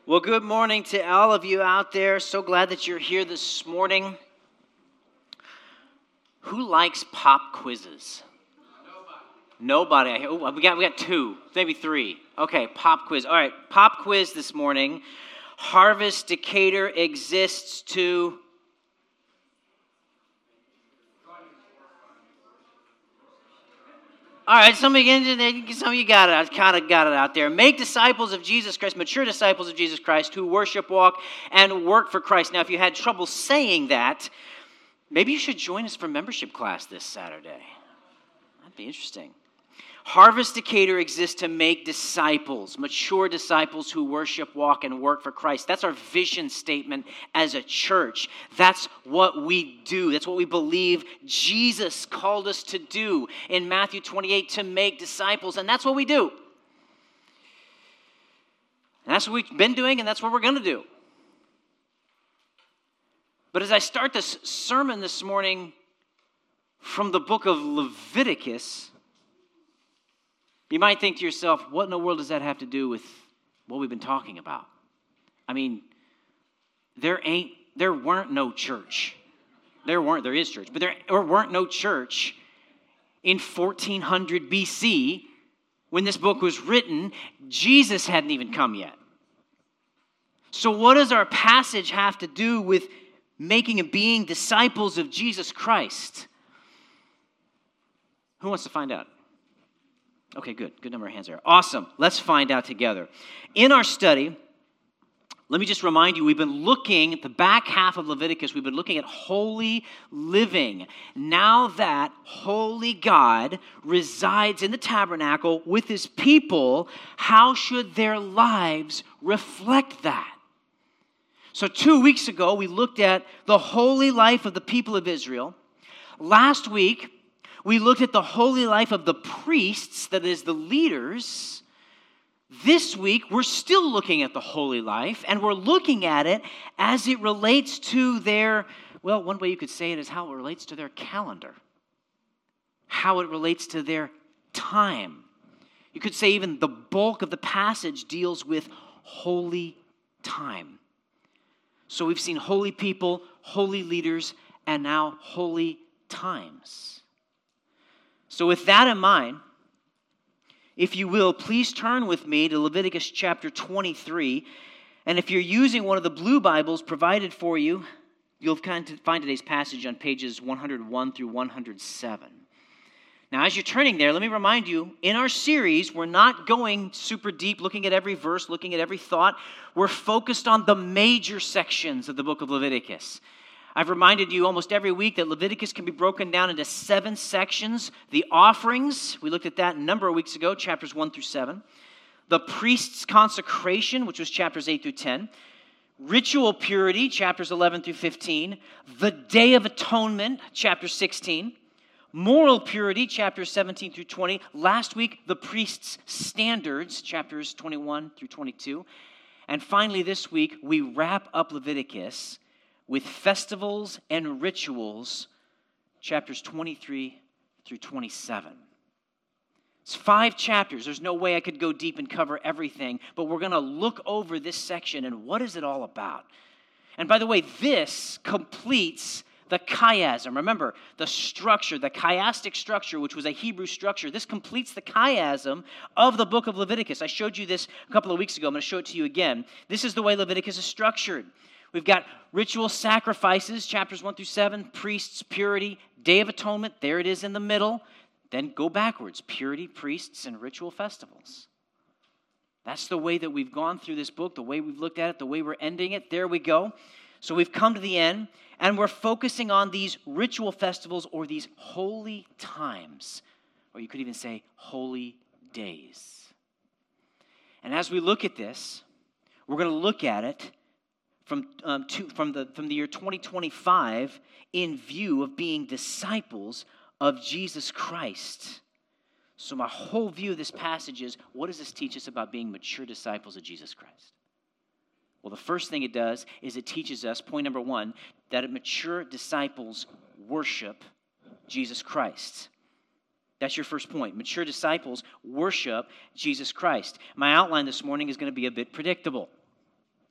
Well, good morning to all of you out there. So glad that you're here this morning. Who likes pop quizzes? Nobody. Oh, we got two, maybe three. Okay, pop quiz. All right, pop quiz this morning. Harvest Decatur exists to... All right, some of you got it. I kind of got it out there. Make disciples of Jesus Christ, mature disciples of Jesus Christ, who worship, walk, and work for Christ. Now, if you had trouble saying that, maybe you should join us for membership class this Saturday. That'd be interesting. Harvest Decatur exists to make disciples, mature disciples who worship, walk, and work for Christ. That's our vision statement as a church. That's what we do. That's what we believe Jesus called us to do in Matthew 28, to make disciples. And that's what we do. And that's what we've been doing, and that's what we're going to do. But as I start this sermon this morning from the book of Leviticus, you might think to yourself, what in the world does that have to do with what we've been talking about? I mean, there weren't no church. There is church, but there weren't no church in 1400 BC when this book was written. Jesus hadn't even come yet. So what does our passage have to do with making and being disciples of Jesus Christ? Who wants to find out? Okay, good. Good number of hands there. Awesome. Let's find out together. In our study, let me just remind you, we've been looking at the back half of Leviticus. We've been looking at holy living. Now that holy God resides in the tabernacle with his people, how should their lives reflect that? So 2 weeks ago, we looked at the holy life of the people of Israel. Last week, we looked at the holy life of the priests, that is, the leaders. This week, we're still looking at the holy life, and we're looking at it as it relates to their, well, one way you could say it is how it relates to their calendar, how it relates to their time. You could say even the bulk of the passage deals with holy time. So we've seen holy people, holy leaders, and now holy times. So with that in mind, if you will, please turn with me to Leviticus chapter 23. And if you're using one of the blue Bibles provided for you, you'll find today's passage on pages 101 through 107. Now, as you're turning there, let me remind you, in our series, we're not going super deep, looking at every verse, looking at every thought. We're focused on the major sections of the book of Leviticus. I've reminded you almost every week that Leviticus can be broken down into 7 sections. The offerings, we looked at that a number of weeks ago, chapters 1 through 7. The priest's consecration, which was chapters 8 through 10. Ritual purity, chapters 11 through 15. The Day of Atonement, chapter 16. Moral purity, chapters 17 through 20. Last week, the priest's standards, chapters 21 through 22. And finally, this week, we wrap up Leviticus with festivals and rituals, chapters 23 through 27. It's 5 chapters. There's no way I could go deep and cover everything, but we're going to look over this section and what is it all about? And by the way, this completes the chiasm. Remember, the structure, the chiastic structure, which was a Hebrew structure, this completes the chiasm of the book of Leviticus. I showed you this a couple of weeks ago. I'm going to show it to you again. This is the way Leviticus is structured. We've got ritual sacrifices, chapters 1 through 7, priests, purity, Day of Atonement, there it is in the middle. Then go backwards, purity, priests, and ritual festivals. That's the way that we've gone through this book, the way we've looked at it, the way we're ending it. There we go. So we've come to the end, and we're focusing on these ritual festivals or these holy times, or you could even say holy days. And as we look at this, we're going to look at it from the year 2025 in view of being disciples of Jesus Christ. So my whole view of this passage is, what does this teach us about being mature disciples of Jesus Christ? Well, the first thing it does is it teaches us, point number 1, that mature disciples worship Jesus Christ. That's your first point. Mature disciples worship Jesus Christ. My outline this morning is going to be a bit predictable.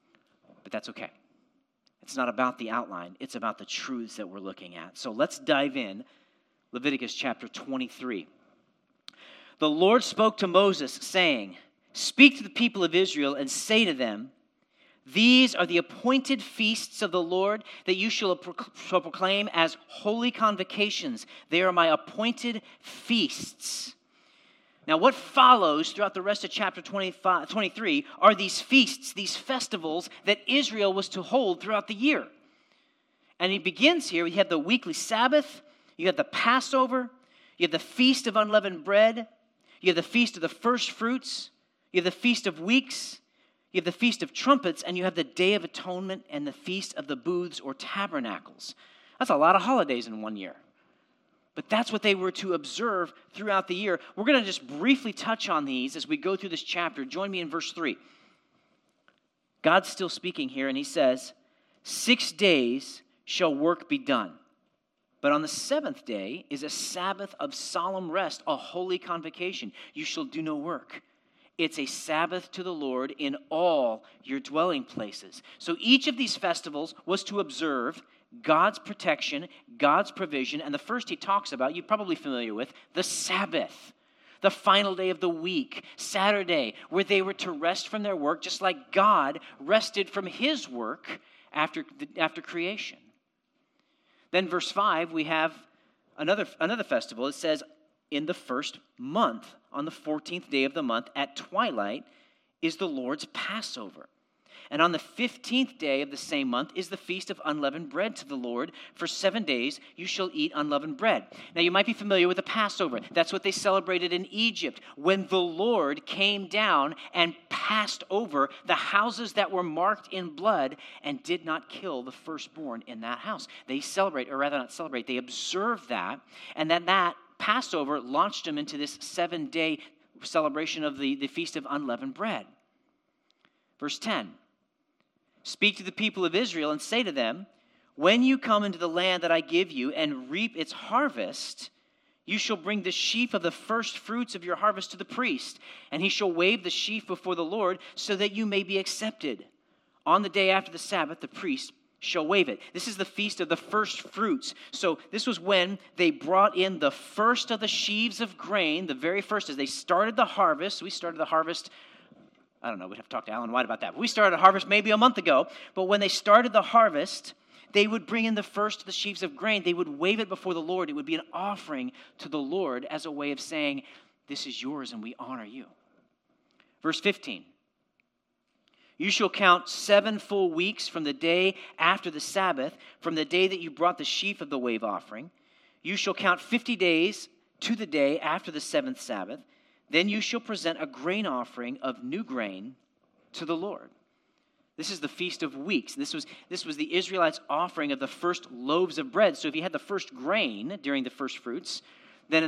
But that's okay. It's not about the outline. It's about the truths that we're looking at. So let's dive in. Leviticus chapter 23. The Lord spoke to Moses, saying, "Speak to the people of Israel and say to them, these are the appointed feasts of the Lord that you shall proclaim as holy convocations. They are my appointed feasts." Now, what follows throughout the rest of chapter 23 are these feasts, these festivals that Israel was to hold throughout the year. And he begins here. You have the weekly Sabbath, you have the Passover, you have the Feast of Unleavened Bread, you have the Feast of the First Fruits, you have the Feast of Weeks, you have the Feast of Trumpets, and you have the Day of Atonement and the Feast of the Booths or Tabernacles. That's a lot of holidays in one year. But that's what they were to observe throughout the year. We're going to just briefly touch on these as we go through this chapter. Join me in verse 3. God's still speaking here, and he says, 6 days shall work be done. But on the seventh day is a Sabbath of solemn rest, a holy convocation. You shall do no work. It's a Sabbath to the Lord in all your dwelling places. So each of these festivals was to observe God's protection, God's provision, and the first he talks about, you're probably familiar with, the Sabbath, the final day of the week, Saturday, where they were to rest from their work, just like God rested from his work after creation. Then verse 5, we have another festival. It says, in the first month, on the 14th day of the month, at twilight, is the Lord's Passover. And on the 15th day of the same month is the Feast of Unleavened Bread to the Lord. For 7 days you shall eat unleavened bread. Now you might be familiar with the Passover. That's what they celebrated in Egypt when the Lord came down and passed over the houses that were marked in blood and did not kill the firstborn in that house. They celebrate, or rather not celebrate, they observe that, and then that Passover launched them into this 7-day celebration of the Feast of Unleavened Bread. Verse 10. Speak to the people of Israel and say to them, when you come into the land that I give you and reap its harvest, you shall bring the sheaf of the first fruits of your harvest to the priest, and he shall wave the sheaf before the Lord so that you may be accepted. On the day after the Sabbath, the priest shall wave it. This is the feast of the first fruits. So this was when they brought in the first of the sheaves of grain, the very first, as they started the harvest. We started the harvest, I don't know, we'd have to talk to Alan White about that. But we started a harvest maybe a month ago. But when they started the harvest, they would bring in the first of the sheaves of grain. They would wave it before the Lord. It would be an offering to the Lord as a way of saying, this is yours and we honor you. Verse 15. You shall count 7 full weeks from the day after the Sabbath, from the day that you brought the sheaf of the wave offering. You shall count 50 days to the day after the 7th Sabbath. Then you shall present a grain offering of new grain to the Lord. This is the Feast of Weeks. This was the Israelites' offering of the first loaves of bread. So if you had the first grain during the first fruits, then in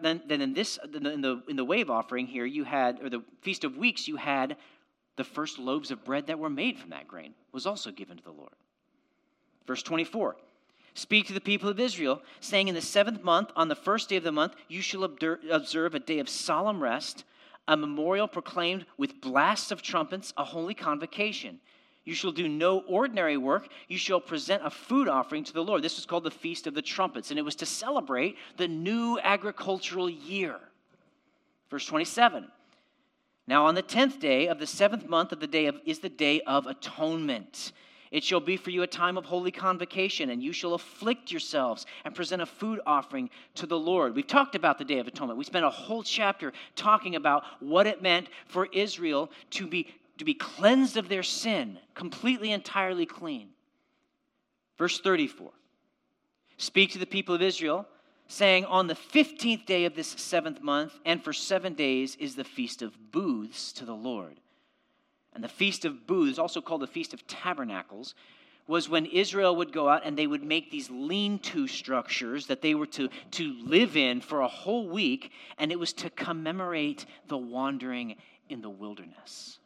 the wave offering here you had, or the Feast of Weeks, you had the first loaves of bread that were made from that grain was also given to the Lord. Verse 24. Speak to the people of Israel, saying, in the 7th month, on the first day of the month, you shall observe a day of solemn rest, a memorial proclaimed with blasts of trumpets, a holy convocation. You shall do no ordinary work. You shall present a food offering to the Lord. This was called the Feast of the Trumpets, and it was to celebrate the new agricultural year. Verse 27. Now on the 10th day of the 7th month is the Day of Atonement. It shall be for you a time of holy convocation, and you shall afflict yourselves and present a food offering to the Lord. We've talked about the Day of Atonement. We spent a whole chapter talking about what it meant for Israel to be cleansed of their sin, completely, entirely clean. Verse 34. Speak to the people of Israel, saying, on the 15th day of this 7th month, and for 7 days, is the Feast of Booths to the Lord. And the Feast of Booths, also called the Feast of Tabernacles, was when Israel would go out and they would make these lean-to structures that they were to live in for a whole week, and it was to commemorate the wandering in the wilderness.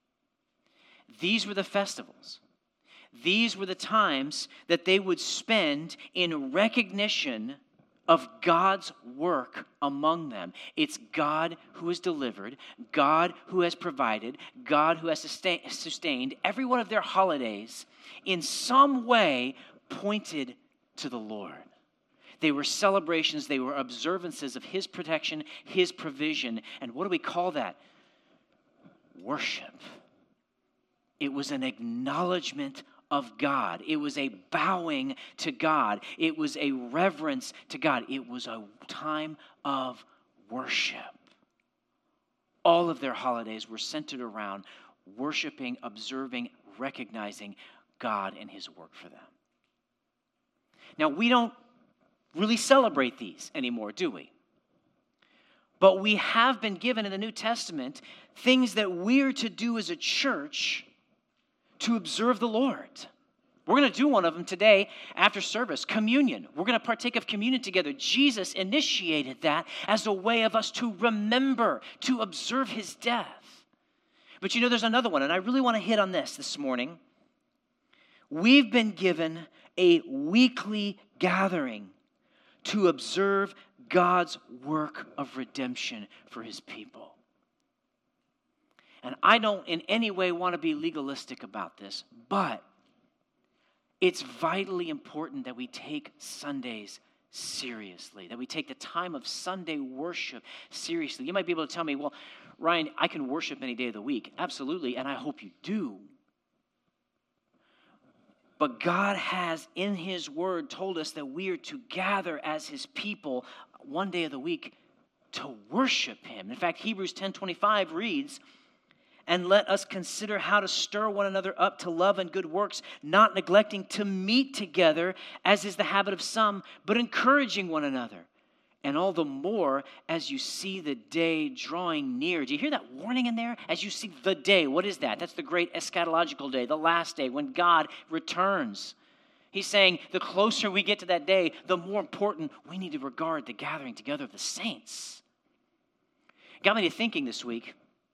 These were the festivals. These were the times that they would spend in recognition of God's work among them. It's God who has delivered, God who has provided, God who has sustained. Every one of their holidays in some way pointed to the Lord. They were celebrations, they were observances of His protection, His provision. And what do we call that? Worship. It was an acknowledgement of God. It was a bowing to God. It was a reverence to God. It was a time of worship. All of their holidays were centered around worshiping, observing, recognizing God and His work for them. Now, we don't really celebrate these anymore, do we? But we have been given in the New Testament things that we're to do as a church to observe the Lord. We're going to do one of them today after service, communion. We're going to partake of communion together. Jesus initiated that as a way of us to remember, to observe His death. But you know, there's another one, and I really want to hit on this morning. We've been given a weekly gathering to observe God's work of redemption for His people. And I don't in any way want to be legalistic about this, but it's vitally important that we take Sundays seriously, that we take the time of Sunday worship seriously. You might be able to tell me, well, Ryan, I can worship any day of the week. Absolutely, and I hope you do. But God has, in His Word, told us that we are to gather as His people one day of the week to worship Him. In fact, Hebrews 10:25 reads, "And let us consider how to stir one another up to love and good works, not neglecting to meet together, as is the habit of some, but encouraging one another. And all the more as you see the day drawing near." Do you hear that warning in there? As you see the day, what is that? That's the great eschatological day, the last day when God returns. He's saying the closer we get to that day, the more important we need to regard the gathering together of the saints. Got me to thinking this week.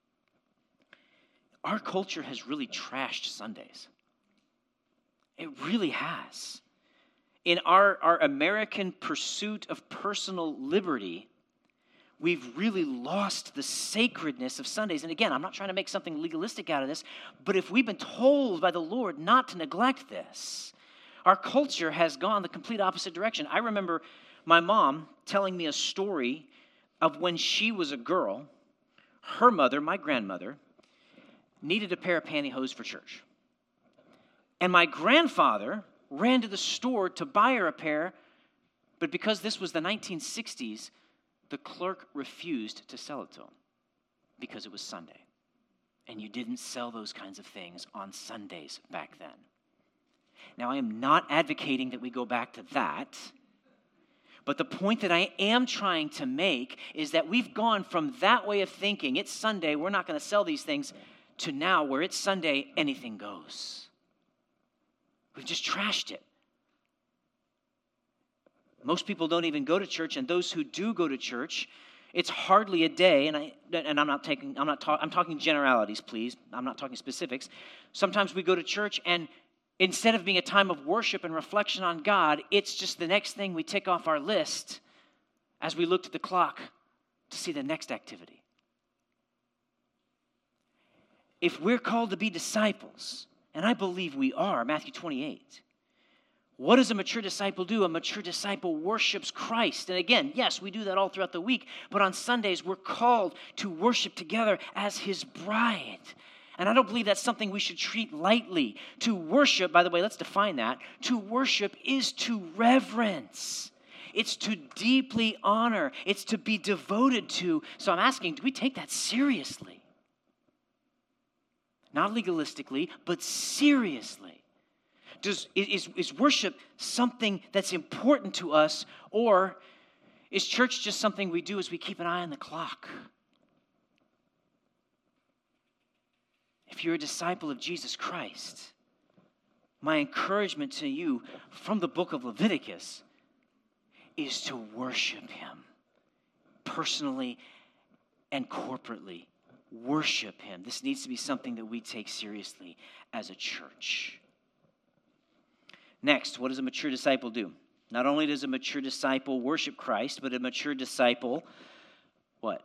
Our culture has really trashed Sundays. It really has. In our American pursuit of personal liberty, we've really lost the sacredness of Sundays. And again, I'm not trying to make something legalistic out of this, but if we've been told by the Lord not to neglect this, our culture has gone the complete opposite direction. I remember my mom telling me a story of when she was a girl, her mother, my grandmother, needed a pair of pantyhose for church. And my grandfather ran to the store to buy her a pair, but because this was the 1960s, the clerk refused to sell it to him because it was Sunday. And you didn't sell those kinds of things on Sundays back then. Now, I am not advocating that we go back to that, but the point that I am trying to make is that we've gone from that way of thinking, it's Sunday, we're not going to sell these things, to now where it's Sunday, anything goes. We've just trashed it. Most people don't even go to church, and those who do go to church, it's hardly a day, I'm talking generalities, please. I'm not talking specifics. Sometimes we go to church, and instead of being a time of worship and reflection on God, it's just the next thing we tick off our list as we look at the clock to see the next activity. If we're called to be disciples, and I believe we are, Matthew 28, what does a mature disciple do? A mature disciple worships Christ. And again, yes, we do that all throughout the week, but on Sundays, we're called to worship together as His bride. And I don't believe that's something we should treat lightly. To worship, by the way, let's define that. To worship is to reverence. It's to deeply honor. It's to be devoted to. So I'm asking, do we take that seriously? Not legalistically, but seriously. Is worship something that's important to us, or is church just something we do as we keep an eye on the clock? If you're a disciple of Jesus Christ, my encouragement to you from the book of Leviticus is to worship Him personally and corporately. Worship Him. This needs to be something that we take seriously as a church. Next, what does a mature disciple do? Not only does a mature disciple worship Christ, but a mature disciple, what?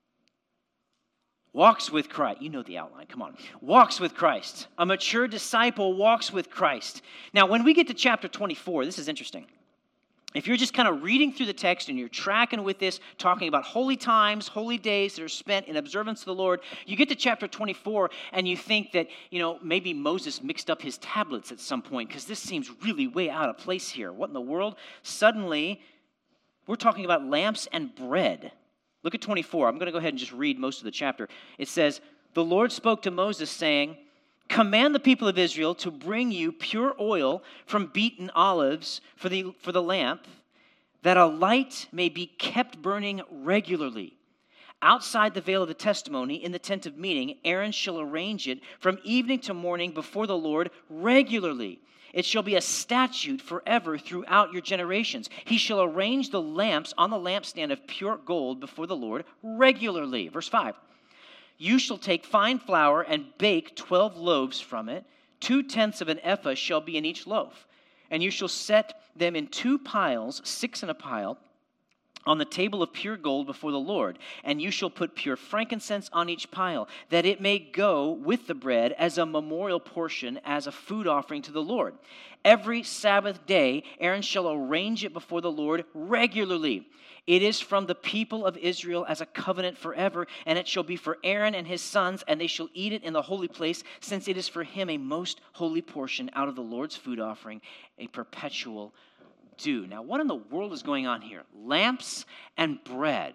Walks with Christ. You know the outline. Come on. Walks with Christ. A mature disciple walks with Christ. Now, when we get to chapter 24, this is interesting. If you're just kind of reading through the text and you're tracking with this, talking about holy times, holy days that are spent in observance of the Lord, you get to chapter 24 and you think that, maybe Moses mixed up his tablets at some point because this seems really way out of place here. What in the world? Suddenly, we're talking about lamps and bread. Look at 24. I'm going to go ahead and just read most of the chapter. It says, "The Lord spoke to Moses, saying, 'Command the people of Israel to bring you pure oil from beaten olives for the lamp, that a light may be kept burning regularly. Outside the veil of the testimony, in the tent of meeting, Aaron shall arrange it from evening to morning before the Lord regularly. It shall be a statute forever throughout your generations. He shall arrange the lamps on the lampstand of pure gold before the Lord regularly.'" Verse 5. "You shall take fine flour and bake 12 loaves from it. 2/10 of an ephah shall be in each loaf. And you shall set them in 2 piles, 6 in a pile, on the table of pure gold before the Lord. And you shall put pure frankincense on each pile, that it may go with the bread as a memorial portion, as a food offering to the Lord. Every Sabbath day Aaron shall arrange it before the Lord regularly. It is from the people of Israel as a covenant forever, and it shall be for Aaron and his sons, and they shall eat it in the holy place, since it is for him a most holy portion out of the Lord's food offering, a perpetual due." Now, what in the world is going on here? Lamps and bread.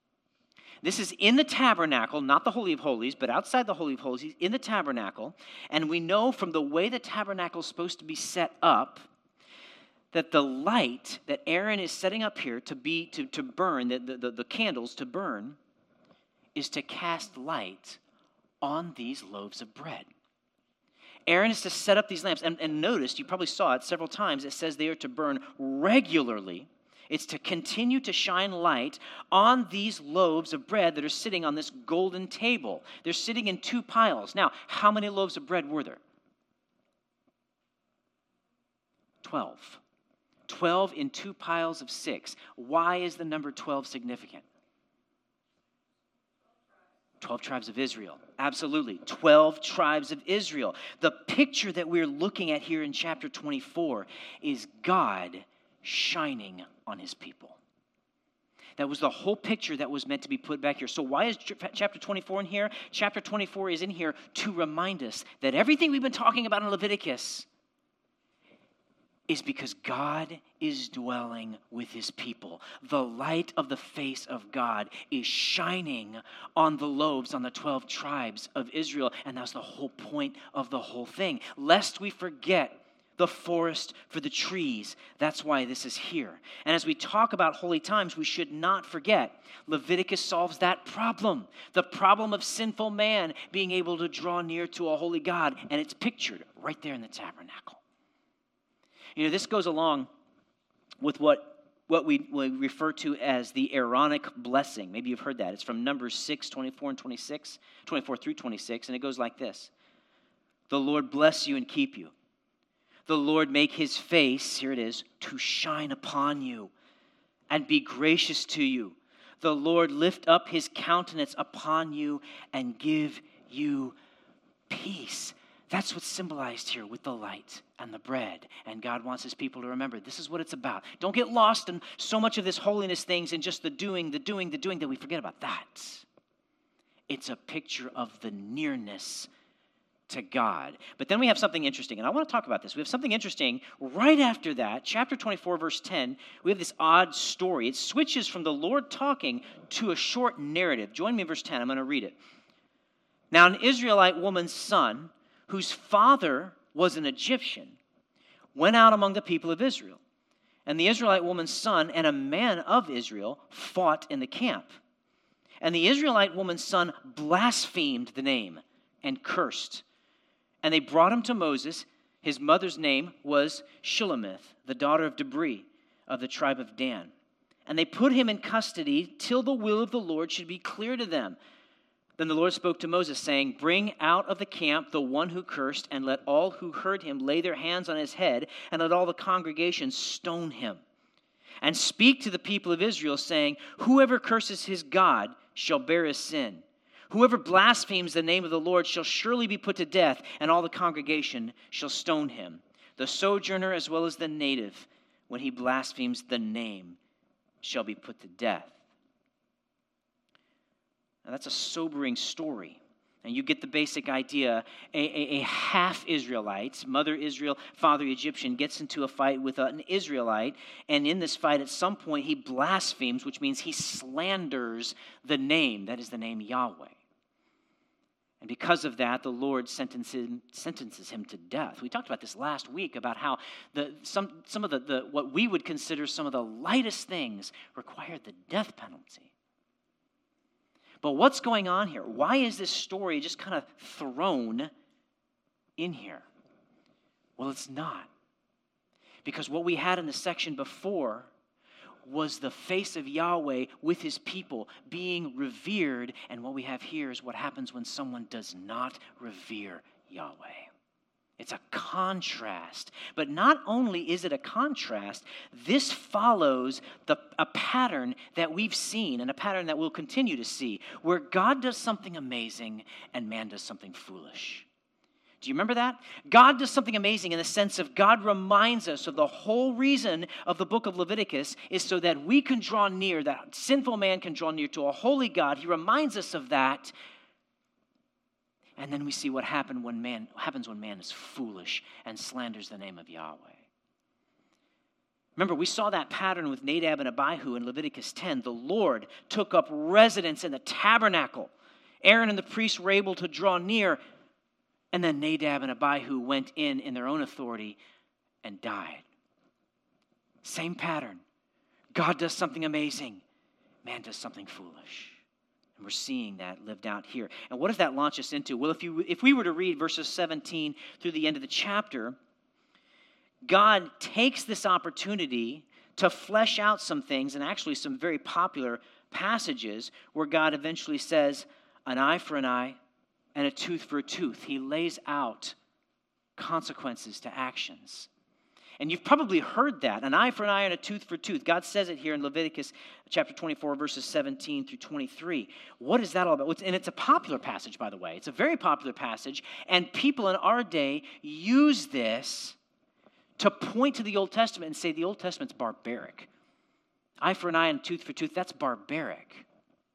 This is in the tabernacle, not the Holy of Holies, but outside the Holy of Holies, in the tabernacle. And we know from the way the tabernacle is supposed to be set up that the light that Aaron is setting up here to burn, the candles to burn, is to cast light on these loaves of bread. Aaron is to set up these lamps. And notice, you probably saw it several times, it says they are to burn regularly. It's to continue to shine light on these loaves of bread that are sitting on this golden table. They're sitting in 2 piles. Now, how many loaves of bread were there? 12. 12 in 2 piles of 6. Why is the number 12 significant? 12 tribes of Israel. Absolutely. 12 tribes of Israel. The picture that we're looking at here in chapter 24 is God shining on his people. That was the whole picture that was meant to be put back here. So why is chapter 24 in here? Chapter 24 is in here to remind us that everything we've been talking about in Leviticus is because God is dwelling with his people. The light of the face of God is shining on the loaves, on the 12 tribes of Israel. And that's the whole point of the whole thing. Lest we forget the forest for the trees. That's why this is here. And as we talk about holy times, we should not forget Leviticus solves that problem. The problem of sinful man being able to draw near to a holy God. And it's pictured right there in the tabernacle. This goes along with what we refer to as the Aaronic blessing. Maybe you've heard that. It's from Numbers 6, 24 through 26, and it goes like this. "The Lord bless you and keep you. The Lord make his face," here it is, "to shine upon you and be gracious to you. The Lord lift up his countenance upon you and give you peace." That's what's symbolized here with the light and the bread. And God wants his people to remember this is what it's about. Don't get lost in so much of this holiness things and just the doing that we forget about that. It's a picture of the nearness to God. But then we have something interesting, and I want to talk about this. We have something interesting right after that, chapter 24, verse 10. We have this odd story. It switches from the Lord talking to a short narrative. Join me in verse 10. I'm going to read it. "Now an Israelite woman's son, whose father was an Egyptian, went out among the people of Israel. And the Israelite woman's son and a man of Israel fought in the camp. And the Israelite woman's son blasphemed the name and cursed. And they brought him to Moses. His mother's name was Shelomith, the daughter of Debri of the tribe of Dan. And they put him in custody till the will of the Lord should be clear to them. Then the Lord spoke to Moses, saying, "Bring out of the camp the one who cursed, and let all who heard him lay their hands on his head, and let all the congregation stone him." and speak to the people of Israel, saying, whoever curses his God shall bear his sin. Whoever blasphemes the name of the Lord shall surely be put to death, and all the congregation shall stone him, the sojourner as well as the native, when he blasphemes the name, shall be put to death. Now that's a sobering story. And you get the basic idea. A half-Israelite, mother Israel, father Egyptian, gets into a fight with an Israelite. And in this fight, at some point, he blasphemes, which means he slanders the name. That is the name Yahweh. And because of that, the Lord sentences him to death. We talked about this last week, about how some of the what we would consider some of the lightest things required the death penalty. But what's going on here? Why is this story just kind of thrown in here? Well, it's not. Because what we had in the section before was the face of Yahweh with his people being revered. And what we have here is what happens when someone does not revere Yahweh. It's a contrast. But not only is it a contrast, this follows a pattern that we've seen and a pattern that we'll continue to see, where God does something amazing and man does something foolish. Do you remember that? God does something amazing in the sense of God reminds us of the whole reason of the book of Leviticus is so that we can draw near, that sinful man can draw near to a holy God. He reminds us of that. And then we see what happens when man is foolish and slanders the name of Yahweh. Remember, we saw that pattern with Nadab and Abihu in Leviticus 10. The Lord took up residence in the tabernacle. Aaron and the priests were able to draw near, and then Nadab and Abihu went in their own authority and died. Same pattern. God does something amazing. Man does something foolish. We're seeing that lived out here. And what does that launch us into? Well, if we were to read verses 17 through the end of the chapter, God takes this opportunity to flesh out some things, and actually some very popular passages where God eventually says, an eye for an eye and a tooth for a tooth. He lays out consequences to actions. And you've probably heard that, an eye for an eye and a tooth for a tooth. God says it here in Leviticus chapter 24, verses 17 through 23. What is that all about? And it's a popular passage, by the way. It's a very popular passage. And people in our day use this to point to the Old Testament and say the Old Testament's barbaric. Eye for an eye and tooth for tooth, that's barbaric.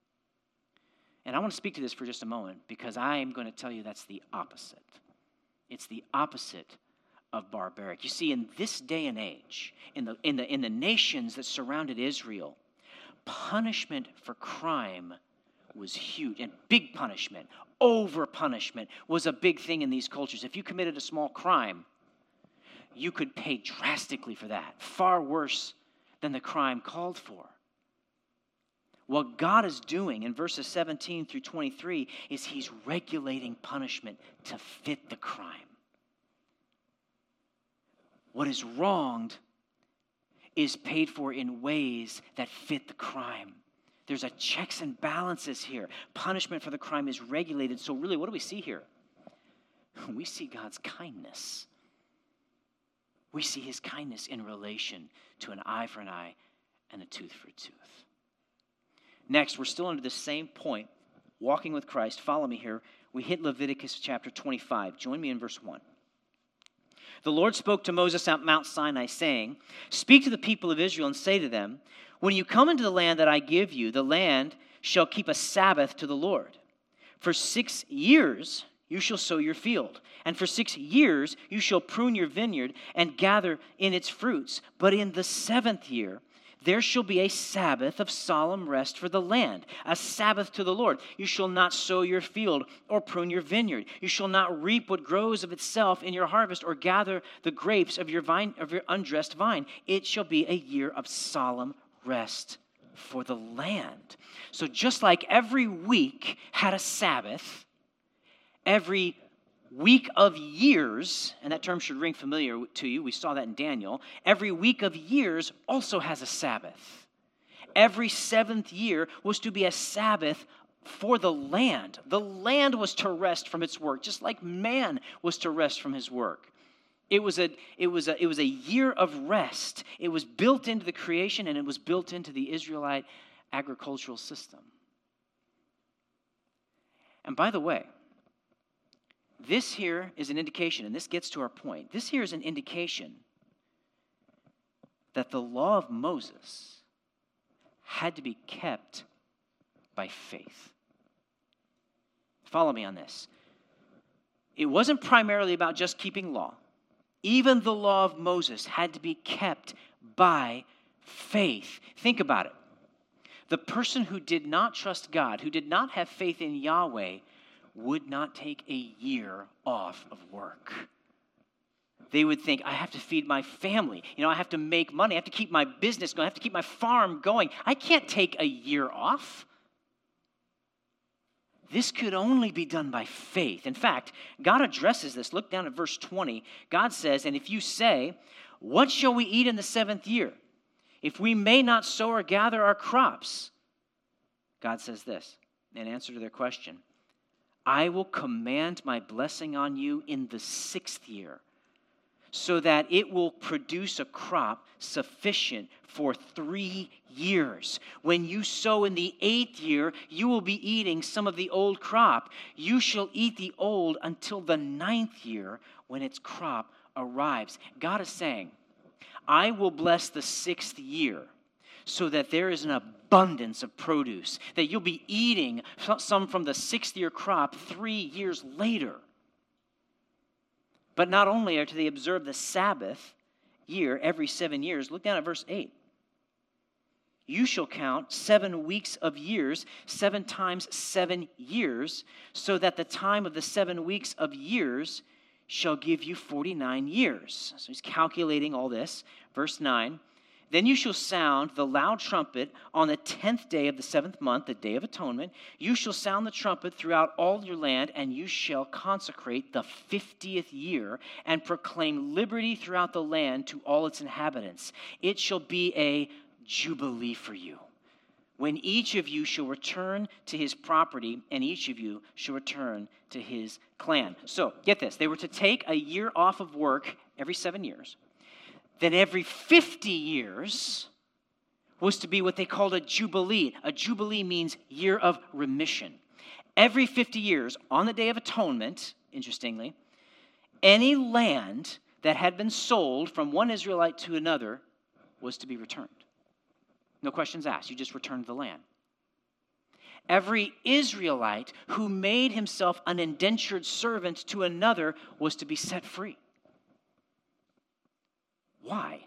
And I want to speak to this for just a moment because I am going to tell you that's the opposite. It's the opposite of barbaric. You see, in this day and age, in the nations that surrounded Israel, punishment for crime was huge, and big punishment, over punishment was a big thing in these cultures. If you committed a small crime, you could pay drastically for that, far worse than the crime called for. What God is doing in verses 17 through 23 is he's regulating punishment to fit the crime. What is wronged is paid for in ways that fit the crime. There's a checks and balances here. Punishment for the crime is regulated. So really, what do we see here? We see God's kindness. We see his kindness in relation to an eye for an eye and a tooth for a tooth. Next, we're still under the same point, walking with Christ. Follow me here. We hit Leviticus chapter 25. Join me in verse 1. The Lord spoke to Moses at Mount Sinai, saying, speak to the people of Israel and say to them, when you come into the land that I give you, the land shall keep a Sabbath to the Lord. For 6 years you shall sow your field, and for 6 years you shall prune your vineyard and gather in its fruits. But in the 7th year there shall be a Sabbath of solemn rest for the land, a Sabbath to the Lord. You shall not sow your field or prune your vineyard. You shall not reap what grows of itself in your harvest or gather the grapes of your undressed vine. It shall be a year of solemn rest for the land. So just like every week had a Sabbath, every week of years, and that term should ring familiar to you. We saw that in Daniel. Every week of years also has a Sabbath. Every 7th year was to be a Sabbath for the land. The land was to rest from its work, just like man was to rest from his work. It was a year of rest. It was built into the creation, and it was built into the Israelite agricultural system. And by the way, this here is an indication, and this gets to our point. This here is an indication that the law of Moses had to be kept by faith. Follow me on this. It wasn't primarily about just keeping law. Even the law of Moses had to be kept by faith. Think about it. The person who did not trust God, who did not have faith in Yahweh, would not take a year off of work. They would think, I have to feed my family. I have to make money. I have to keep my business going. I have to keep my farm going. I can't take a year off. This could only be done by faith. In fact, God addresses this. Look down at verse 20. God says, and if you say, what shall we eat in the 7th year? If we may not sow or gather our crops. God says this, in answer to their question, I will command my blessing on you in the 6th year, so that it will produce a crop sufficient for 3 years. When you sow in the 8th year, you will be eating some of the old crop. You shall eat the old until the 9th year, when its crop arrives. God is saying, I will bless the 6th year so that there is an abundance of produce, that you'll be eating some from the 6th year crop 3 years later. But not only are they observe the Sabbath year every 7 years, look down at verse 8. You shall count 7 weeks of years, 7 times 7 years, so that the time of the 7 weeks of years shall give you 49 years. So he's calculating all this. Verse 9. Then you shall sound the loud trumpet on the 10th day of the 7th month, the Day of Atonement. You shall sound the trumpet throughout all your land, and you shall consecrate the 50th year and proclaim liberty throughout the land to all its inhabitants. It shall be a jubilee for you, when each of you shall return to his property, and each of you shall return to his clan. So, get this. They were to take a year off of work every 7 years. Then every 50 years was to be what they called a jubilee. A jubilee means year of remission. Every 50 years, on the Day of Atonement, interestingly, any land that had been sold from one Israelite to another was to be returned. No questions asked. You just returned the land. Every Israelite who made himself an indentured servant to another was to be set free. Why?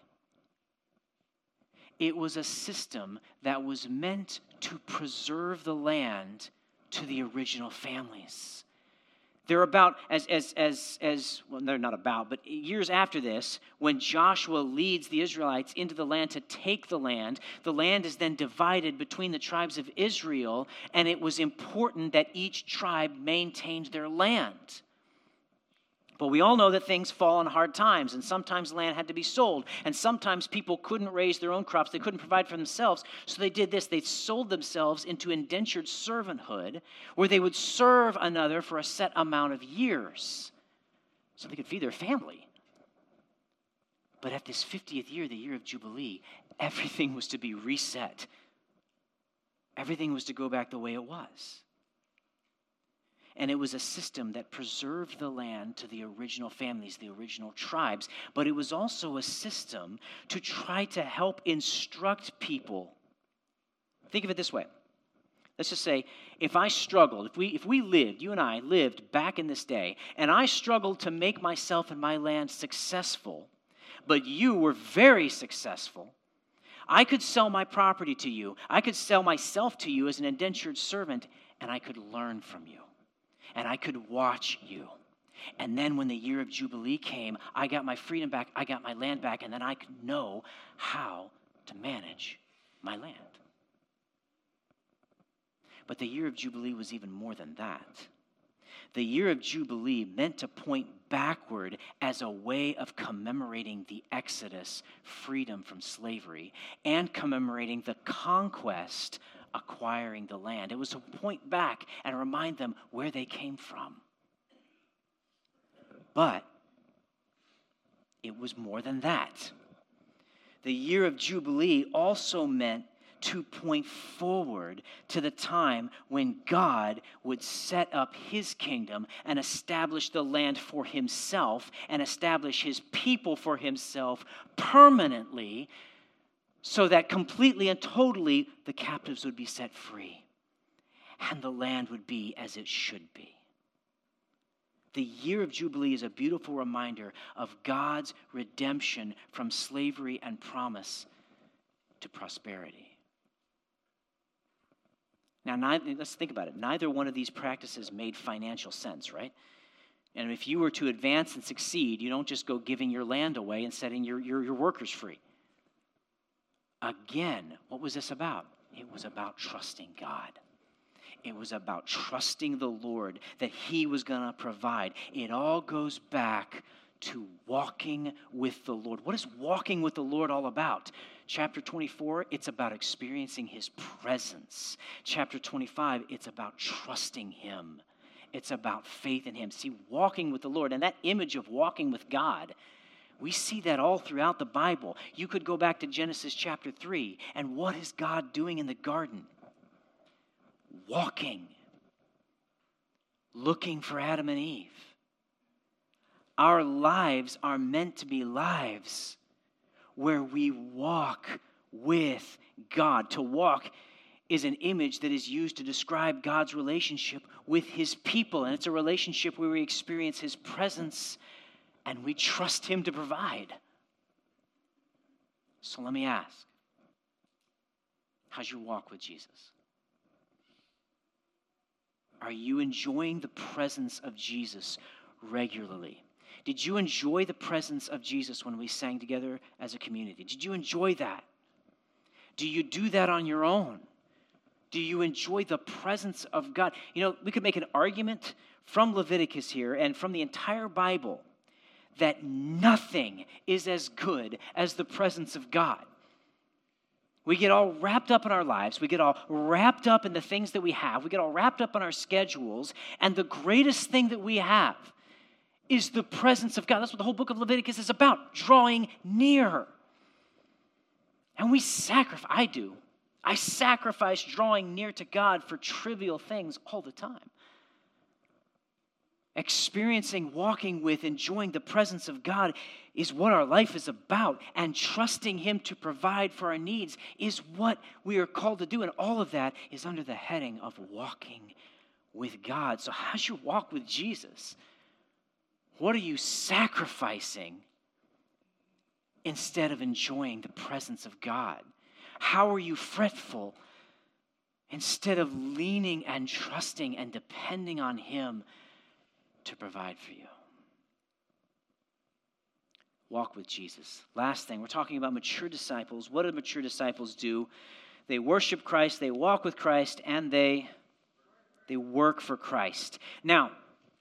It was a system that was meant to preserve the land to the original families. They're about, well, they're not about, but years after this, when Joshua leads the Israelites into the land to take the land is then divided between the tribes of Israel, and it was important that each tribe maintained their land. But we all know that things fall on hard times, and sometimes land had to be sold, and sometimes people couldn't raise their own crops. They couldn't provide for themselves, so they did this. They sold themselves into indentured servanthood, where they would serve another for a set amount of years, so they could feed their family. But at this 50th year, the year of Jubilee, everything was to be reset. Everything was to go back the way it was. And it was a system that preserved the land to the original families, the original tribes. But it was also a system to try to help instruct people. Think of it this way. Let's just say, if I struggled, if we lived, you and I lived back in this day, and I struggled to make myself and my land successful, but you were very successful, I could sell my property to you. I could sell myself to you as an indentured servant, and I could learn from you. And I could watch you. And then when the year of Jubilee came, I got my freedom back, I got my land back, and then I could know how to manage my land. But the year of Jubilee was even more than that. The year of Jubilee meant to point backward as a way of commemorating the Exodus, freedom from slavery, and commemorating the conquest, acquiring the land. It was to point back and remind them where they came from. But It was more than that. The year of Jubilee also meant to point forward to the time when God would set up his kingdom and establish the land for himself and establish his people for himself permanently, so that completely and totally the captives would be set free and the land would be as it should be. The year of Jubilee is a beautiful reminder of God's redemption from slavery and promise to prosperity. Now, let's think about it. Neither one of these practices made financial sense, right? And if you were to advance and succeed, you don't just go giving your land away and setting your workers free. Again, what was this about? It was about trusting God. It was about trusting the Lord that he was going to provide. It all goes back to walking with the Lord. What is walking with the Lord all about? Chapter 24, it's about experiencing his presence. Chapter 25, it's about trusting him. It's about faith in him. See, walking with the Lord, and that image of walking with God, we see that all throughout the Bible. You could go back to Genesis chapter 3, and what is God doing in the garden? Walking, looking for Adam and Eve. Our lives are meant to be lives where we walk with God. To walk is an image that is used to describe God's relationship with his people, and it's a relationship where we experience his presence and we trust him to provide. So let me ask, how's your walk with Jesus? Are you enjoying the presence of Jesus regularly? Did you enjoy the presence of Jesus when we sang together as a community? Did you enjoy that? Do you do that on your own? Do you enjoy the presence of God? You know, we could make an argument from Leviticus here and from the entire Bible that nothing is as good as the presence of God. We get all wrapped up in our lives. We get all wrapped up in the things that we have. We get all wrapped up in our schedules. And the greatest thing that we have is the presence of God. That's what the whole book of Leviticus is about, drawing near. And we sacrifice, I sacrifice drawing near to God for trivial things all the time. Experiencing, walking with, enjoying the presence of God is what our life is about. And trusting him to provide for our needs is what we are called to do. And all of that is under the heading of walking with God. So how's your walk with Jesus? What are you sacrificing instead of enjoying the presence of God? How are you fretful instead of leaning and trusting and depending on him to provide for you? Walk with Jesus. Last thing, we're talking about mature disciples. What do mature disciples do? They worship Christ, they walk with Christ, and they work for Christ. Now,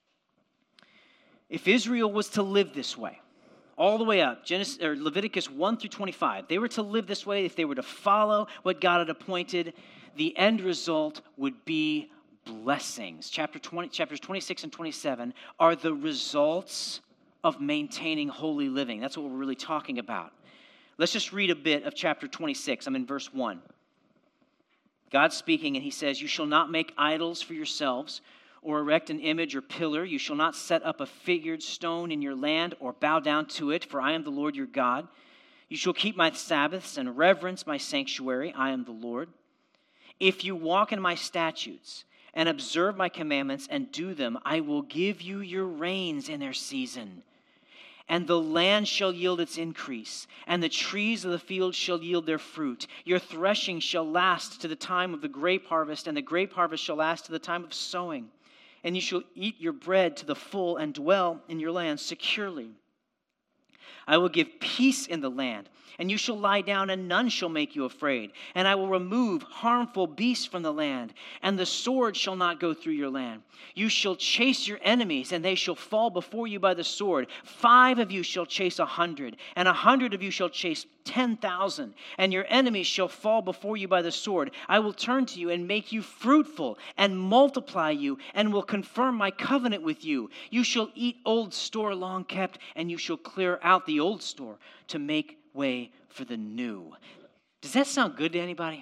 if Israel was to live this way, all the way up, Leviticus 1 through 25, they were to live this way, if they were to follow what God had appointed, the end result would be blessings. Chapters 26 and 27 are the results of maintaining holy living. That's what we're really talking about. Let's just read a bit of chapter 26. I'm in verse 1. God's speaking, and he says, "You shall not make idols for yourselves, or erect an image or pillar. You shall not set up a figured stone in your land or bow down to it, for I am the Lord your God. You shall keep my Sabbaths and reverence my sanctuary. I am the Lord. If you walk in my statutes and observe my commandments and do them, I will give you your rains in their season. And the land shall yield its increase, and the trees of the field shall yield their fruit. Your threshing shall last to the time of the grape harvest, and the grape harvest shall last to the time of sowing. And you shall eat your bread to the full and dwell in your land securely. I will give peace in the land, And you shall lie down, and none shall make you afraid. And I will remove harmful beasts from the land, and the sword shall not go through your land. You shall chase your enemies, and they shall fall before you by the sword. 5 of you shall chase 100, and 100 of you shall chase 10,000, and your enemies shall fall before you by the sword. I will turn to you and make you fruitful and multiply you, and will confirm my covenant with you. You shall eat old store long kept, and you shall clear out the old store to make way for the new. Does that sound good to anybody?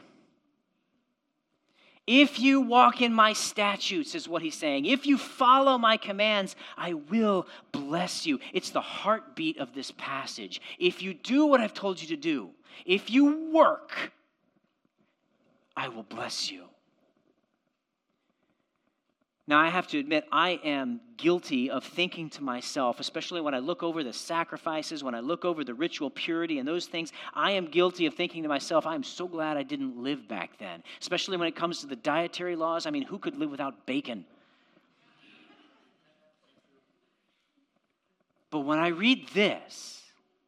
If you walk in my statutes, is what he's saying. If you follow my commands, I will bless you. It's the heartbeat of this passage. If you do what I've told you to do, if you work, I will bless you. Now, I have to admit, I am guilty of thinking to myself, especially when I look over the sacrifices, when I look over the ritual purity and those things, I am guilty of thinking to myself, I am so glad I didn't live back then, especially when it comes to the dietary laws. I mean, who could live without bacon? But when I read this,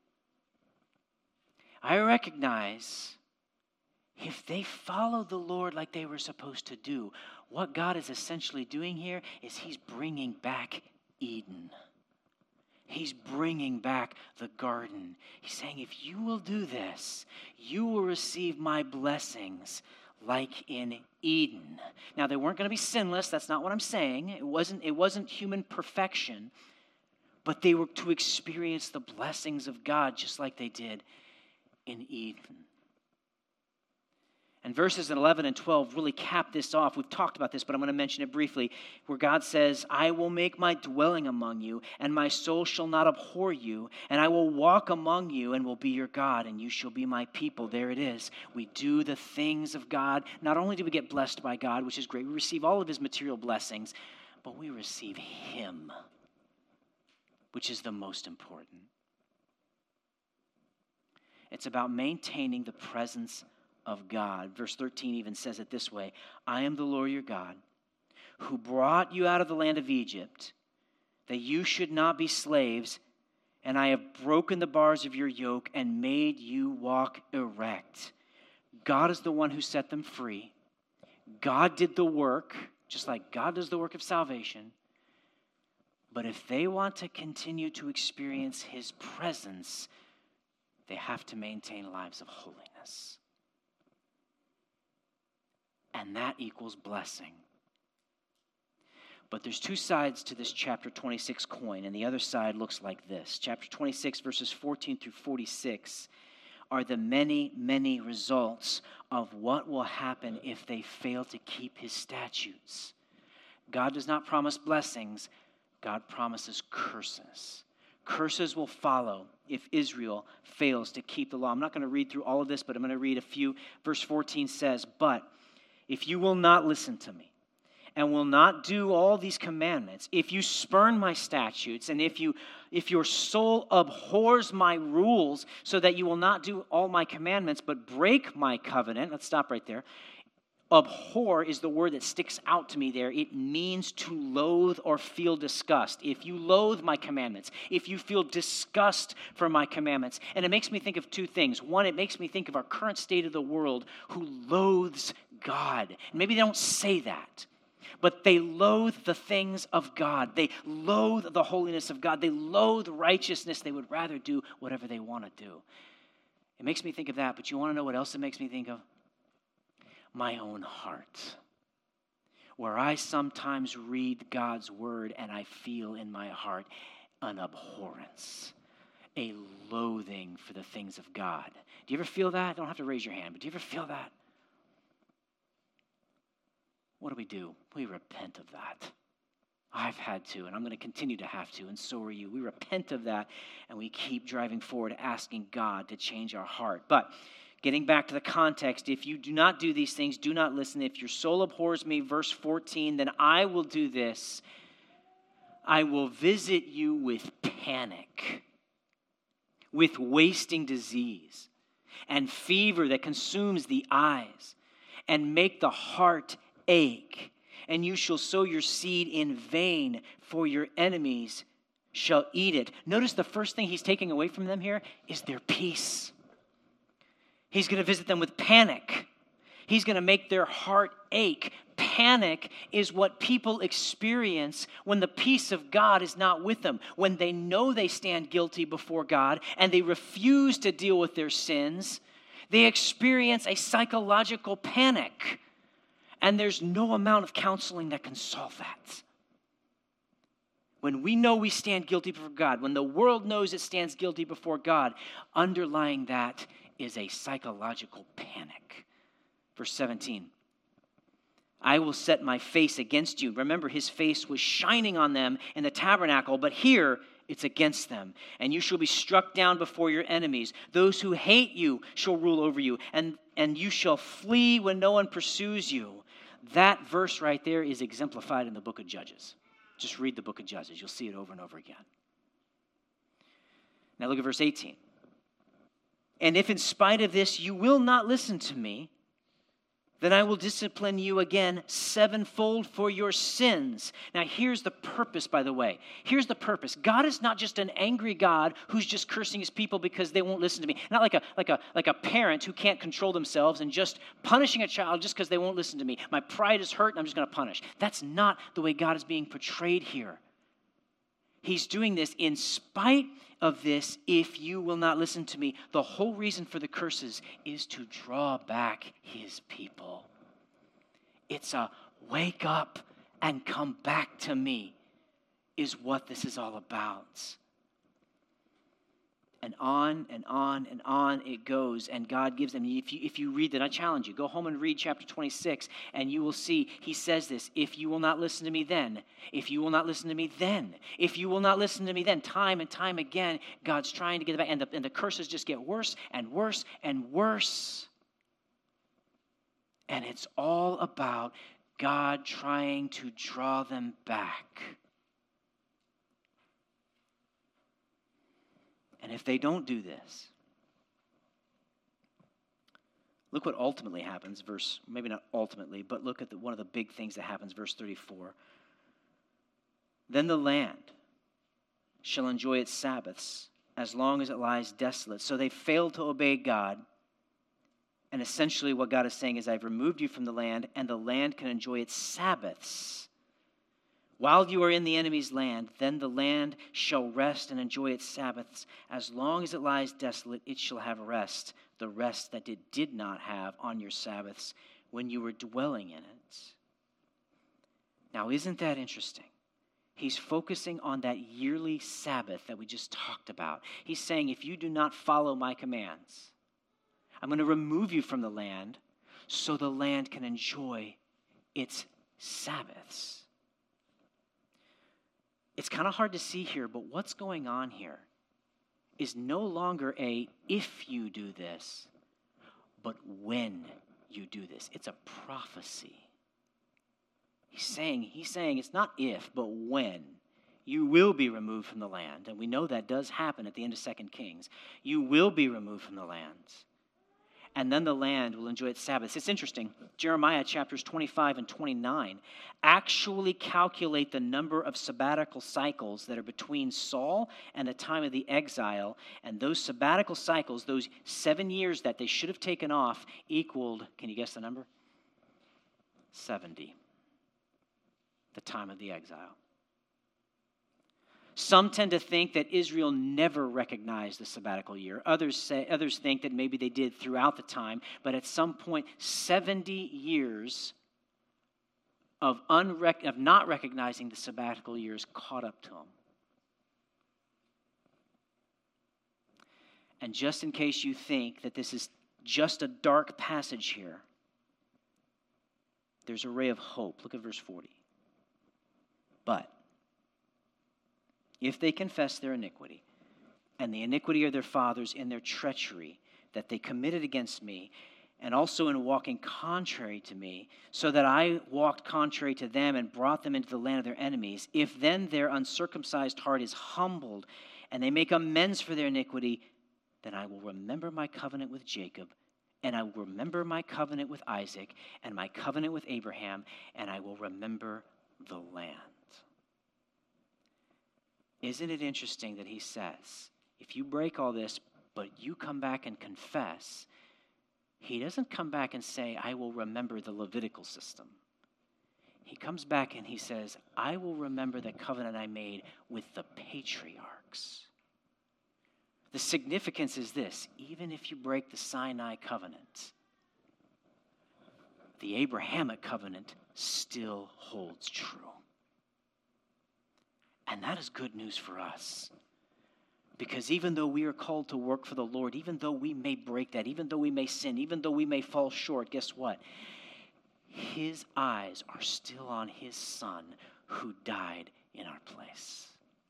I recognize if they follow the Lord like they were supposed to do, what God is essentially doing here is he's bringing back Eden. He's bringing back the garden. He's saying, if you will do this, you will receive my blessings like in Eden. Now, they weren't going to be sinless. That's not what I'm saying. It wasn't human perfection. But they were to experience the blessings of God just like they did in Eden. And verses 11 and 12 really cap this off. We've talked about this, but I'm going to mention it briefly, where God says, I will make my dwelling among you, and my soul shall not abhor you, and I will walk among you and will be your God, and you shall be my people. There it is. We do the things of God. Not only do we get blessed by God, which is great, we receive all of his material blessings, but we receive him, which is the most important. It's about maintaining the presence of God. Verse 13 even says it this way, I am the Lord your God, who brought you out of the land of Egypt, that you should not be slaves, and I have broken the bars of your yoke and made you walk erect. God is the one who set them free. God did the work, just like God does the work of salvation. But if they want to continue to experience his presence, they have to maintain lives of holiness. And that equals blessing. But there's 2 sides to this chapter 26 coin, and the other side looks like this. Chapter 26, verses 14 through 46 are the many, many results of what will happen if they fail to keep his statutes. God does not promise blessings. God promises curses. Curses will follow if Israel fails to keep the law. I'm not going to read through all of this, but I'm going to read a few. Verse 14 says, but if you will not listen to me and will not do all these commandments, if you spurn my statutes, and if your soul abhors my rules so that you will not do all my commandments but break my covenant, let's stop right there. Abhor is the word that sticks out to me there. It means to loathe or feel disgust. If you loathe my commandments, if you feel disgust for my commandments, and it makes me think of 2 things. One, it makes me think of our current state of the world who loathes God. Maybe they don't say that, but they loathe the things of God. They loathe the holiness of God. They loathe righteousness. They would rather do whatever they want to do. It makes me think of that, but you want to know what else it makes me think of? My own heart, where I sometimes read God's word and I feel in my heart an abhorrence, a loathing for the things of God. Do you ever feel that? Don't have to raise your hand, but do you ever feel that? What do? We repent of that. I've had to, and I'm going to continue to have to, and so are you. We repent of that, and we keep driving forward, asking God to change our heart. But getting back to the context, if you do not do these things, do not listen. If your soul abhors me, verse 14, then I will do this. I will visit you with panic, with wasting disease, and fever that consumes the eyes, and make the heart ache. And you shall sow your seed in vain, for your enemies shall eat it. Notice the first thing he's taking away from them here is their peace. He's going to visit them with panic. He's going to make their heart ache. Panic is what people experience when the peace of God is not with them, when they know they stand guilty before God and they refuse to deal with their sins. They experience a psychological panic, and there's no amount of counseling that can solve that. When we know we stand guilty before God, when the world knows it stands guilty before God, underlying that is a psychological panic. Verse 17, I will set my face against you. Remember, his face was shining on them in the tabernacle, but here it's against them. And you shall be struck down before your enemies. Those who hate you shall rule over you, and you shall flee when no one pursues you. That verse right there is exemplified in the book of Judges. Just read the book of Judges. You'll see it over and over again. Now look at verse 18. And if in spite of this you will not listen to me, then I will discipline you again sevenfold for your sins. Now here's the purpose, by the way. Here's the purpose. God is not just an angry God who's just cursing his people because they won't listen to me. Not like a parent who can't control themselves and just punishing a child just because they won't listen to me. My pride is hurt and I'm just going to punish. That's not the way God is being portrayed here. He's doing this in spite of this, if you will not listen to me. The whole reason for the curses is to draw back his people. It's a wake up and come back to me is what this is all about. And on and on and on it goes, and God gives them. If you read that, I challenge you, go home and read chapter 26, and you will see he says this, if you will not listen to me then, if you will not listen to me then, if you will not listen to me then, time and time again, God's trying to get it back, and the curses just get worse and worse and worse. And it's all about God trying to draw them back. And if they don't do this, look what ultimately happens, maybe not ultimately, but look at one of the big things that happens, verse 34. Then the land shall enjoy its Sabbaths as long as it lies desolate. So they failed to obey God. And essentially what God is saying is, I've removed you from the land, and the land can enjoy its Sabbaths. While you are in the enemy's land, then the land shall rest and enjoy its Sabbaths. As long as it lies desolate, it shall have rest, the rest that it did not have on your Sabbaths when you were dwelling in it. Now, isn't that interesting? He's focusing on that yearly Sabbath that we just talked about. He's saying, if you do not follow my commands, I'm going to remove you from the land so the land can enjoy its Sabbaths. It's kind of hard to see here, but what's going on here is no longer a if you do this, but when you do this. It's a prophecy. He's saying it's not if, but when. You will be removed from the land. And we know that does happen at the end of 2 Kings. You will be removed from the land. And then the land will enjoy its Sabbaths. It's interesting. Jeremiah chapters 25 and 29 actually calculate the number of sabbatical cycles that are between Saul and the time of the exile. And those sabbatical cycles, those 7 years that they should have taken off, equaled, can you guess the number? 70. The time of the exile. Some tend to think that Israel never recognized the sabbatical year. Others think that maybe they did throughout the time, but at some point, 70 years of not recognizing the sabbatical years caught up to them. And just in case you think that this is just a dark passage here, there's a ray of hope. Look at verse 40. But if they confess their iniquity and the iniquity of their fathers in their treachery that they committed against me, and also in walking contrary to me, so that I walked contrary to them and brought them into the land of their enemies, if then their uncircumcised heart is humbled and they make amends for their iniquity, then I will remember my covenant with Jacob, and I will remember my covenant with Isaac, and my covenant with Abraham, and I will remember the land. Isn't it interesting that he says, if you break all this, but you come back and confess, he doesn't come back and say, I will remember the Levitical system. He comes back and he says, I will remember the covenant I made with the patriarchs. The significance is this: even if you break the Sinai covenant, the Abrahamic covenant still holds true. And that is good news for us. Because even though we are called to work for the Lord, even though we may break that, even though we may sin, even though we may fall short, guess what? His eyes are still on his Son who died in our place.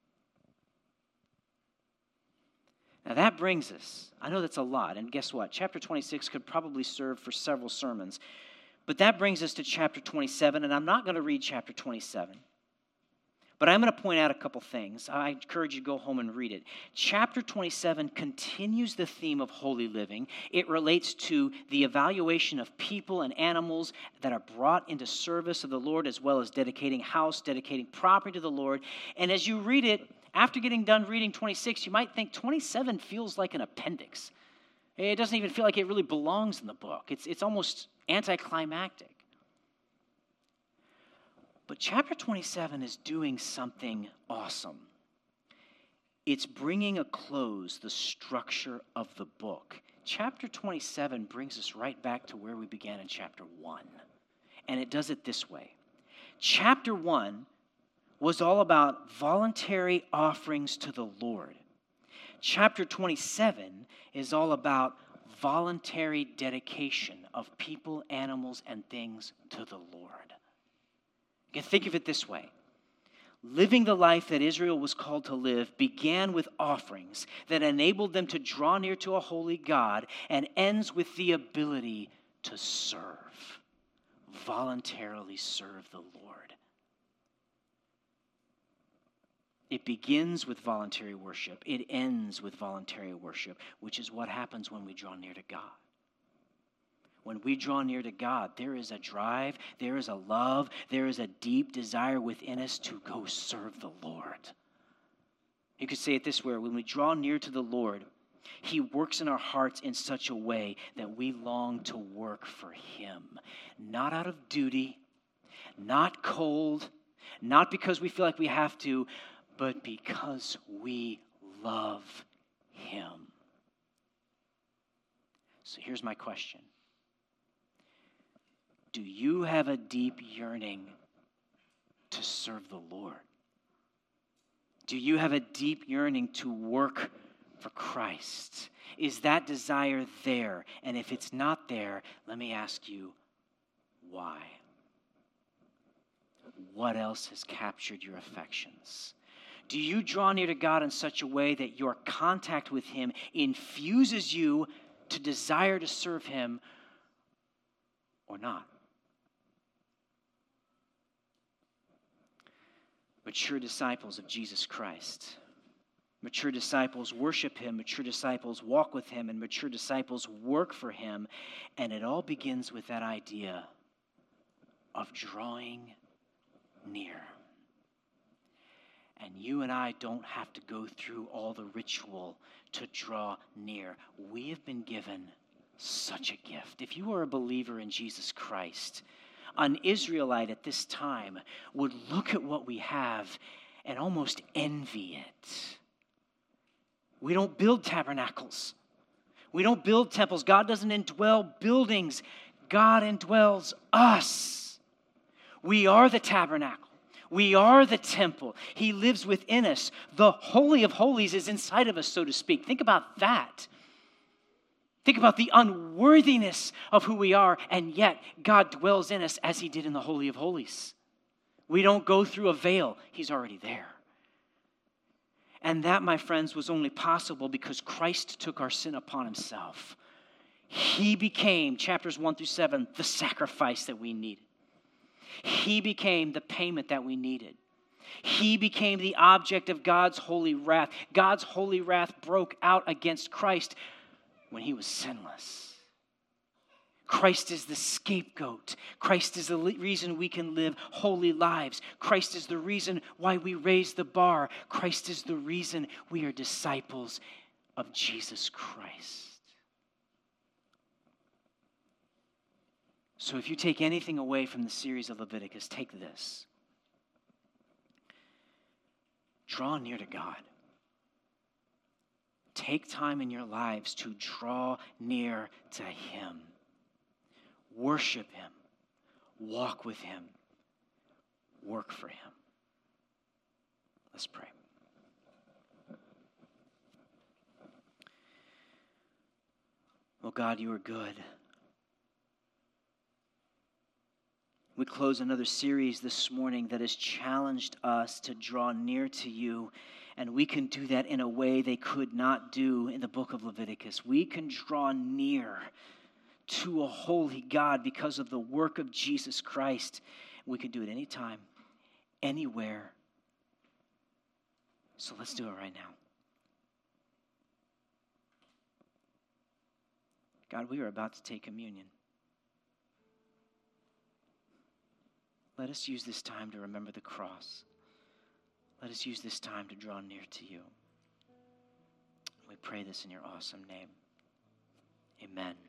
Now that brings us, I know that's a lot, and guess what? Chapter 26 could probably serve for several sermons. But that brings us to chapter 27, and I'm not going to read chapter 27. But I'm going to point out a couple things. I encourage you to go home and read it. Chapter 27 continues the theme of holy living. It relates to the evaluation of people and animals that are brought into service of the Lord, as well as dedicating house, dedicating property to the Lord. And as you read it, after getting done reading 26, you might think 27 feels like an appendix. It doesn't even feel like it really belongs in the book. It's almost anticlimactic. But chapter 27 is doing something awesome. It's bringing a close the structure of the book. Chapter 27 brings us right back to where we began in chapter 1. And it does it this way. Chapter 1 was all about voluntary offerings to the Lord. Chapter 27 is all about voluntary dedication of people, animals, and things to the Lord. You can think of it this way. Living the life that Israel was called to live began with offerings that enabled them to draw near to a holy God, and ends with the ability to serve, voluntarily serve the Lord. It begins with voluntary worship. It ends with voluntary worship, which is what happens when we draw near to God. When we draw near to God, there is a drive, there is a love, there is a deep desire within us to go serve the Lord. You could say it this way: when we draw near to the Lord, He works in our hearts in such a way that we long to work for Him. Not out of duty, not cold, not because we feel like we have to, but because we love Him. So here's my question. Do you have a deep yearning to serve the Lord? Do you have a deep yearning to work for Christ? Is that desire there? And if it's not there, let me ask you, why? What else has captured your affections? Do you draw near to God in such a way that your contact with Him infuses you to desire to serve Him, or not? Mature disciples of Jesus Christ. Mature disciples worship Him, mature disciples walk with Him, and mature disciples work for Him. And it all begins with that idea of drawing near. And you and I don't have to go through all the ritual to draw near. We have been given such a gift. If you are a believer in Jesus Christ, an Israelite at this time would look at what we have and almost envy it. We don't build tabernacles. We don't build temples. God doesn't indwell buildings. God indwells us. We are the tabernacle. We are the temple. He lives within us. The Holy of Holies is inside of us, so to speak. Think about that. Think about the unworthiness of who we are, and yet God dwells in us as He did in the Holy of Holies. We don't go through a veil. He's already there. And that, my friends, was only possible because Christ took our sin upon Himself. He became, chapters 1 through 7, the sacrifice that we needed. He became the payment that we needed. He became the object of God's holy wrath. God's holy wrath broke out against Christ when He was sinless. Christ is the scapegoat. Christ is the reason we can live holy lives. Christ is the reason why we raise the bar. Christ is the reason we are disciples of Jesus Christ. So if you take anything away from the series of Leviticus, take this. Draw near to God. Take time in your lives to draw near to Him. Worship Him. Walk with Him. Work for Him. Let's pray. Oh God, you are good. We close another series this morning that has challenged us to draw near to you, and we can do that in a way they could not do in the book of Leviticus. We can draw near to a holy God because of the work of Jesus Christ. We can do it anytime, anywhere. So let's do it right now. God, we are about to take communion. Let us use this time to remember the cross. Let us use this time to draw near to you. We pray this in your awesome name. Amen.